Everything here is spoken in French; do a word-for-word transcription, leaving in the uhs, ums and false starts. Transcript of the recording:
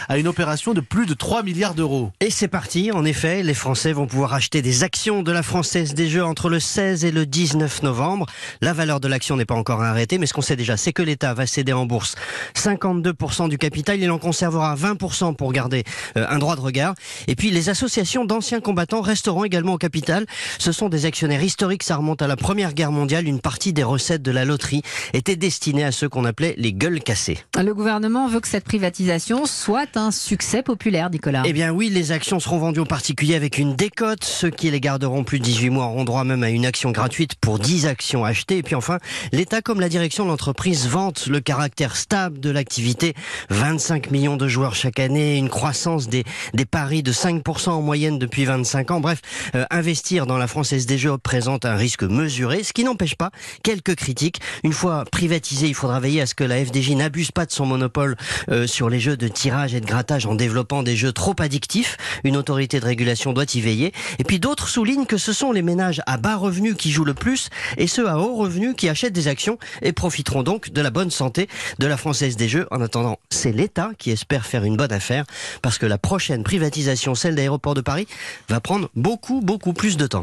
à une opération de plus de trois milliards d'euros. Et c'est parti, en effet, les Français vont pouvoir acheter des actions de la Française des Jeux entre le seize et le dix-neuf novembre. La valeur de l'action n'est pas encore arrêtée, mais ce qu'on sait déjà, c'est que l'État va céder en bourse cinquante-deux pour cent du capital. Il en conservera vingt pour cent pour garder euh, un droit de regard. Et puis les associations d'anciens combattants resteront également au capital. Ce sont des actionnaires historiques, ça remonte à la Première Guerre mondiale. Une partie des recettes de la loterie était destinée à ceux qu'on appelait les gueules cassées. Le gouvernement veut que cette privatisation soit un succès populaire, Nicolas. Eh bien oui, les actions seront vendues aux particuliers avec une décote. Ceux qui les garderont plus de dix-huit mois auront droit même à une action gratuite pour dix actions achetées. Et puis enfin, l'État comme la direction de l'entreprise vantent le caractère stable de l'activité. vingt-cinq millions de joueurs chaque année, une croissance des, des paris de cinq pour cent en moyenne depuis vingt-cinq ans. Bref, euh, investir dans la Française des Jeux présente un risque mesuré, ce qui n'empêche pas quelques critiques. Une fois privatisé, il faudra veiller à ce que la F D J n'abuse pas de son monopole euh, sur les jeux de tirage et de grattage en développant des jeux trop addictifs. Une autorité de régulation doit y veiller. Et puis d'autres soulignent que ce sont les ménages à bas revenus qui jouent le plus et ceux à haut revenus qui achètent des actions et profiteront donc de la bonne santé de la Française des Jeux. En attendant, c'est l'État qui espère faire une bonne affaire parce que la prochaine privatisation, celle d'Aéroports de Paris, va prendre beaucoup, beaucoup plus de temps.